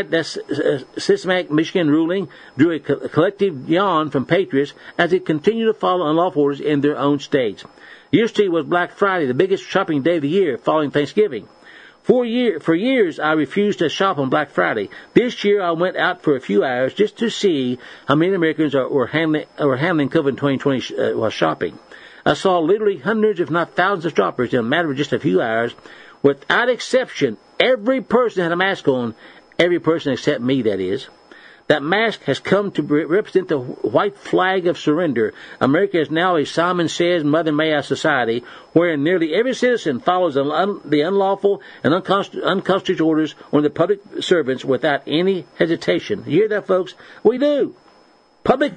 D: systematic Michigan ruling drew a collective yawn from patriots as they continue to follow unlawful orders in their own states. Yesterday was Black Friday, the biggest shopping day of the year following Thanksgiving. For years, I refused to shop on Black Friday. This year, I went out for a few hours just to see how many Americans were handling COVID 2020 while shopping. I saw literally hundreds, if not thousands, of shoppers in a matter of just a few hours. Without exception, every person had a mask on. Every person except me, that is. That mask has come to represent the white flag of surrender. America is now a Simon Says, Mother May I society, wherein nearly every citizen follows the unlawful and unconstitutional orders on the public servants without any hesitation. You hear that, folks? We do. Public,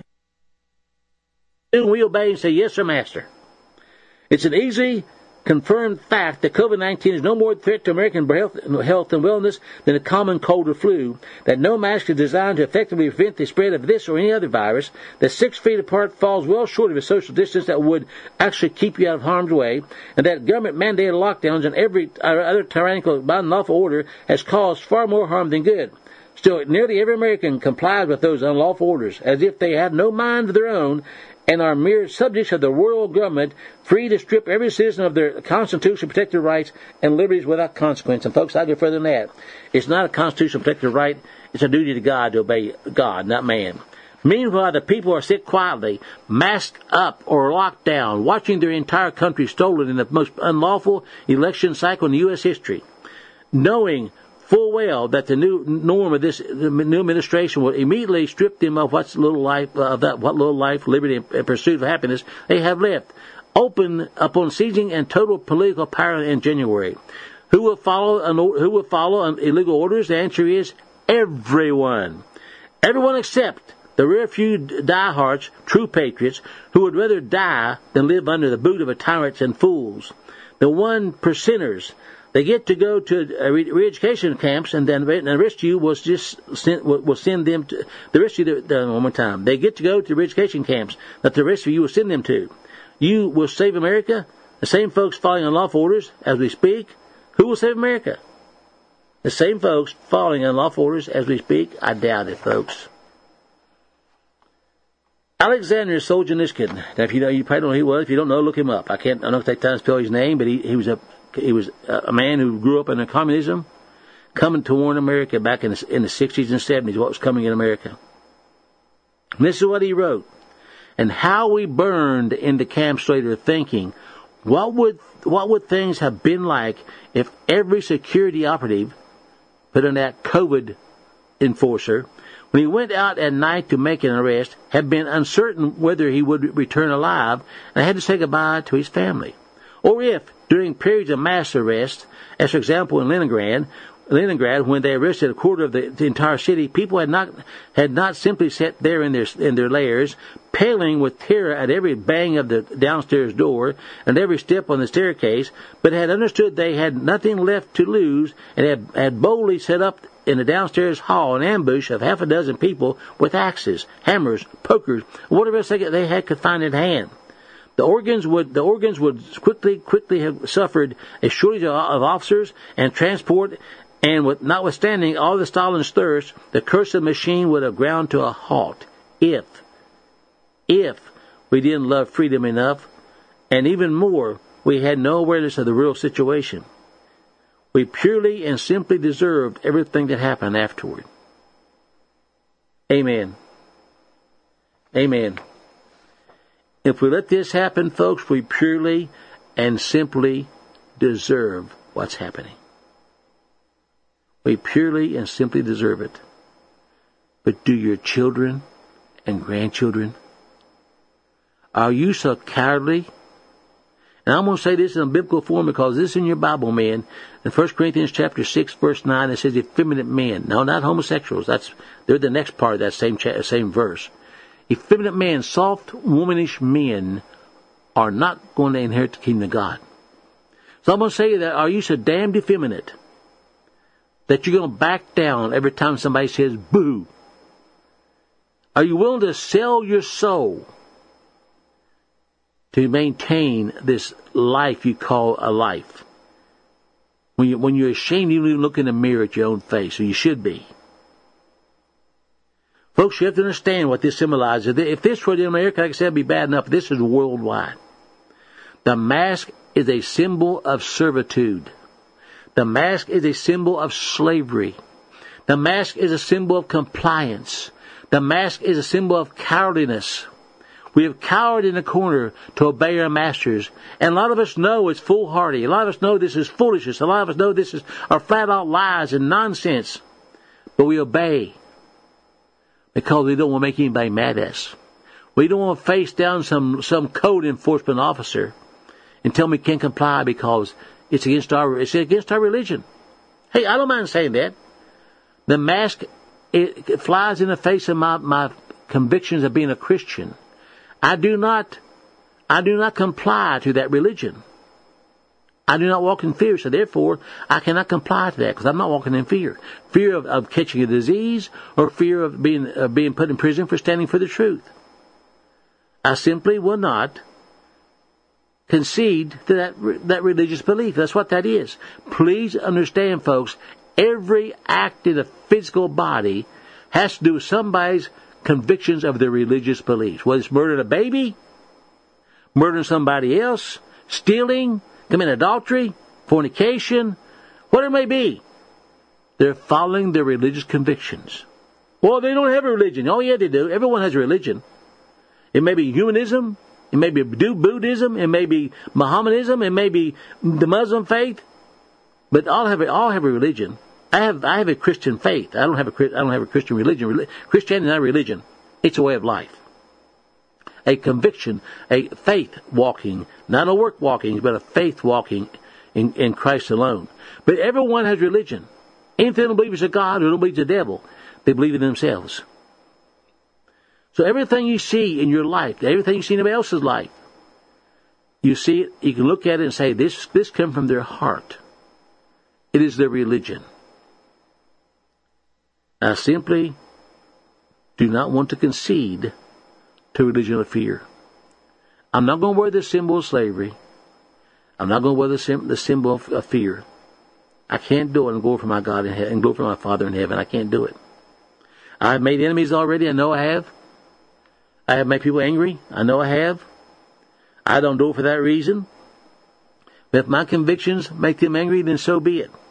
D: we obey and say, yes, sir, master. It's an easily confirmed fact that COVID-19 is no more a threat to American health and wellness than a common cold or flu, that no mask is designed to effectively prevent the spread of this or any other virus, that 6 feet apart falls well short of a social distance that would actually keep you out of harm's way, and that government-mandated lockdowns and every other tyrannical unlawful order has caused far more harm than good. Still, nearly every American complies with those unlawful orders, as if they have no mind of their own, and are mere subjects of the world government, free to strip every citizen of their constitution protected rights and liberties without consequence. And folks, I'll go further than that. It's not a constitutional protected right. It's a duty to God to obey God, not man. Meanwhile, the people are sit quietly, masked up or locked down, watching their entire country stolen in the most unlawful election cycle in U.S. history, knowing full well that the new norm of this new administration will immediately strip them of what little life, liberty, and pursuit of happiness they have left, open upon seizing and total political power in January. Who will follow illegal orders? The answer is everyone. Everyone except the rare few diehards, true patriots, who would rather die than live under the boot of a tyrant and fools. The 1%ers. They get to go to re-education camps, and then the rest of you will send them to the rest of you. One more time, they get to go to re-education camps that the rest of you will send them to. You will save America. The same folks following unlawful orders as we speak. Who will save America? The same folks following unlawful orders as we speak. I doubt it, folks. Alexander Solzhenitsyn. Now, if you probably don't know who he was. If you don't know, look him up. I'm not going to take time to spell his name, but he was a man who grew up in communism, coming to warn America back in the 60s and 70s what was coming in America. And this is what he wrote. And how we burned into camps later, thinking, what would things have been like if every security operative, put in that COVID enforcer, when he went out at night to make an arrest, had been uncertain whether he would return alive and had to say goodbye to his family. Or if, during periods of mass arrest, as for example in Leningrad, when they arrested a quarter of the entire city, people had not simply sat there in their lairs, paling with terror at every bang of the downstairs door and every step on the staircase, but had understood they had nothing left to lose and had boldly set up in the downstairs hall an ambush of half a dozen people with axes, hammers, pokers, whatever else they could find at hand. The organs would quickly have suffered a shortage of officers and transport, and notwithstanding all the Stalin's thirst, the cursed machine would have ground to a halt if we didn't love freedom enough, and even more, we had no awareness of the real situation. We purely and simply deserved everything that happened afterward. Amen. Amen. If we let this happen, folks, we purely and simply deserve what's happening. We purely and simply deserve it. But do your children and grandchildren? Are you so cowardly? And I'm going to say this in a biblical form because this is in your Bible, man. In 1 Corinthians chapter 6, verse 9, it says effeminate men. No, not homosexuals. They're the next part of that same verse. Effeminate men, soft, womanish men are not going to inherit the kingdom of God. So I'm going to say that, are you so damned effeminate that you're going to back down every time somebody says boo? Are you willing to sell your soul to maintain this life you call a life? When you're ashamed, you even look in the mirror at your own face, or you should be. Folks, you have to understand what this symbolizes. If this were in America, like I said, it'd be bad enough. This is worldwide. The mask is a symbol of servitude. The mask is a symbol of slavery. The mask is a symbol of compliance. The mask is a symbol of cowardliness. We have cowered in the corner to obey our masters. And a lot of us know it's foolhardy. A lot of us know this is foolishness. A lot of us know this are flat-out lies and nonsense. But we obey because we don't want to make anybody mad at us. We don't want to face down some code enforcement officer and tell me we can't comply because it's against our religion. Hey, I don't mind saying that. The mask, it flies in the face of my convictions of being a Christian. I do not comply to that religion. I do not walk in fear, so therefore I cannot comply to that because I'm not walking in fear. Fear of catching a disease or fear of being put in prison for standing for the truth. I simply will not concede to that religious belief. That's what that is. Please understand, folks, every act in the physical body has to do with somebody's convictions of their religious beliefs. Whether it's murdering a baby, murdering somebody else, stealing, committing adultery, fornication, whatever it may be, they're following their religious convictions. Well, they don't have a religion. Oh, yeah, they do. Everyone has a religion. It may be humanism, it may be Buddhism, it may be Mohammedanism, it may be the Muslim faith, but all have a religion. I have a Christian faith. I don't have a Christian religion. Christianity is not a religion. It's a way of life. A conviction, a faith walking, not a work walking, but a faith walking in Christ alone. But everyone has religion. Anything they don't believe is a God or don't believe is a devil, they believe in themselves. So everything you see in your life, everything you see in anybody else's life, you see it, you can look at it and say, this comes from their heart. It is their religion. I simply do not want to concede to religion of fear. I'm not going to wear the symbol of slavery. I'm not going to wear the symbol of fear. I can't do it and go for my God in heaven and go for my Father in heaven. I can't do it. I've made enemies already. I know I have. I have made people angry. I know I have. I don't do it for that reason. But if my convictions make them angry, then so be it.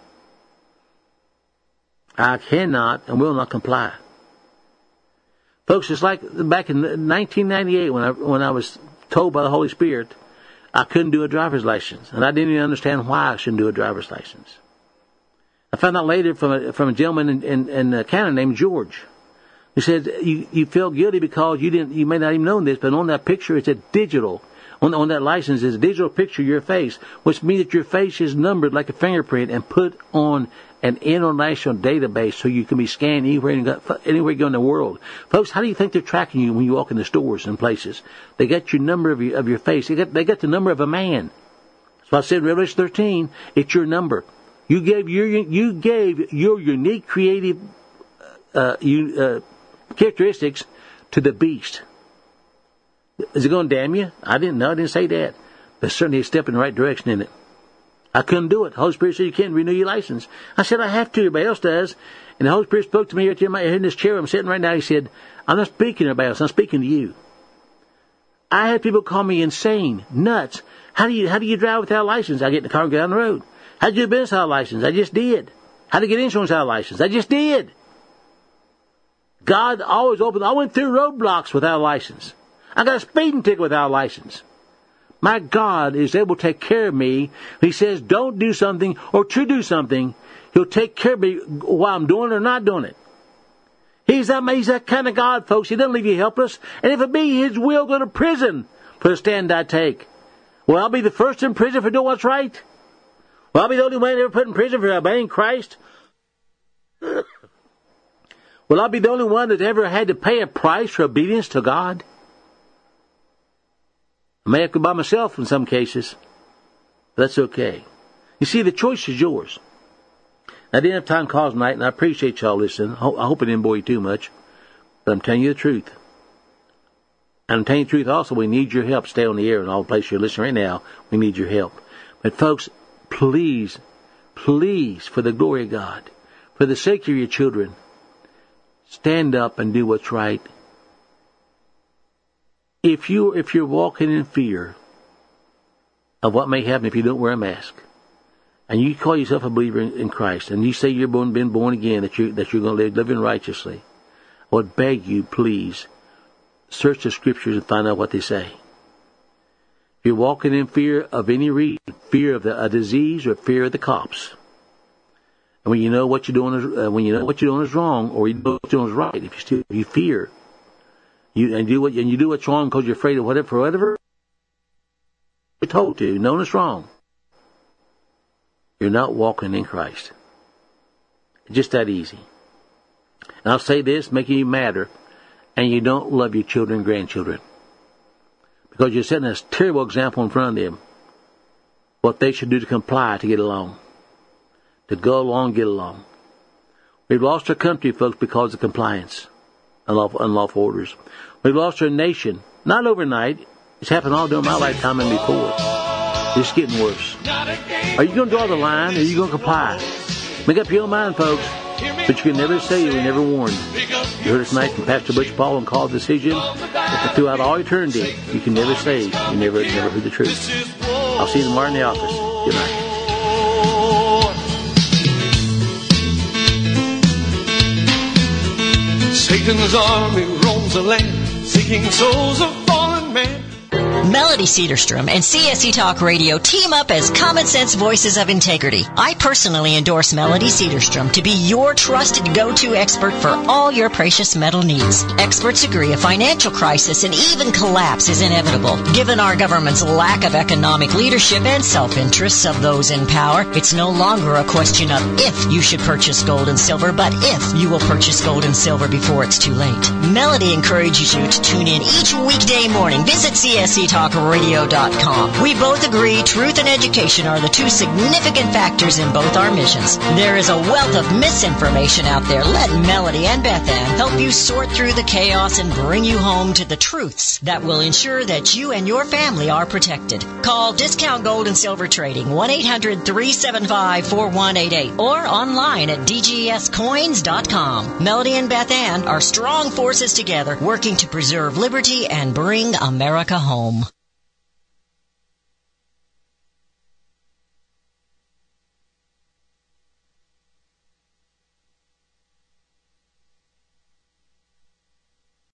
D: I cannot and will not comply. Folks, it's like back in 1998 when I was told by the Holy Spirit I couldn't do a driver's license. And I didn't even understand why I shouldn't do a driver's license. I found out later from a gentleman in Canada named George. He said, you feel guilty because you may not even know this, but on that picture it's a digital. On that license is a digital picture of your face, which means that your face is numbered like a fingerprint and put on an international database so you can be scanned anywhere you go in the world. Folks, how do you think they're tracking you when you walk in the stores and places? They got your number of your face. They got the number of a man. That's why I said in Revelation 13, it's your number. You gave your unique creative characteristics to the beast. Is it going to damn you? I didn't say that. But certainly a step in the right direction, isn't it? I couldn't do it. The Holy Spirit said you can't renew your license. I said I have to. Everybody else does. And the Holy Spirit spoke to me right here in this chair I'm sitting right now. He said, I'm not speaking to everybody else. I'm speaking to you. I had people call me insane, nuts. How do you drive without a license? I get in the car and get down the road. How'd you do business without a license? I just did. How'd I get insurance without a license? I just did. God always opened. I went through roadblocks without a license. I got a speeding ticket without a license. My God is able to take care of me. He says, don't do something or to do something. He'll take care of me while I'm doing it or not doing it. He's that kind of God, folks. He doesn't leave you helpless. And if it be His will, go to prison for the stand I take. Well, I'll be the first in prison for doing what's right. Well, I'll be the only one ever put in prison for obeying Christ. Will I be the only one that ever had to pay a price for obedience to God? I may have to by myself in some cases. But that's okay. You see, the choice is yours. I didn't have time to call tonight, and I appreciate y'all listening. I hope it didn't bore you too much. But I'm telling you the truth. And I'm telling you the truth also, we need your help. Stay on the air in all the places you're listening right now. We need your help. But folks, please, for the glory of God, for the sake of your children, stand up and do what's right. If you're walking in fear of what may happen if you don't wear a mask, and you call yourself a believer in Christ, and you say you've been born again, that you're going to live righteously, I would beg you, please, search the Scriptures and find out what they say. If you're walking in fear of any reason, fear of a disease or fear of the cops, and when you know what you're doing is wrong, or you know what you're doing is right, if you fear, you do what's wrong because you're afraid of whatever you're told to, knowing it's wrong, you're not walking in Christ. It's just that easy. And I'll say this, making you madder, and you don't love your children and grandchildren. Because you're setting a terrible example in front of them. What they should do to comply to get along. To go along, get along. We've lost our country, folks, because of compliance. Unlawful orders. We've lost our nation. Not overnight. It's happened all during my lifetime and before. It's getting worse. Are you going to draw the line, or are you going to comply? Make up your own mind, folks. But you can never say you were never warned. You heard us tonight from Pastor Butch Paul and Call Decision. But throughout all eternity, you can never say you never heard the truth. I'll see you tomorrow in the office. Good night.
B: Satan's army roams the land, seeking souls of fallen men.
H: Melody Cedarstrom and CSC Talk Radio team up as common sense voices of integrity. I personally endorse Melody Cedarstrom to be your trusted go-to expert for all your precious metal needs. Experts agree a financial crisis and even collapse is inevitable. Given our government's lack of economic leadership and self-interests of those in power, it's no longer a question of if you should purchase gold and silver, but if you will purchase gold and silver before it's too late. Melody encourages you to tune in each weekday morning. Visit CSCTalkRadio.com. We both agree truth and education are the two significant factors in both our missions. There is a wealth of misinformation out there. Let Melody and Beth Ann help you sort through the chaos and bring you home to the truths that will ensure that you and your family are protected. Call Discount Gold and Silver Trading 1-800-375-4188 or online at DGScoins.com. Melody and Beth Ann are strong forces together working to preserve liberty and bring America home.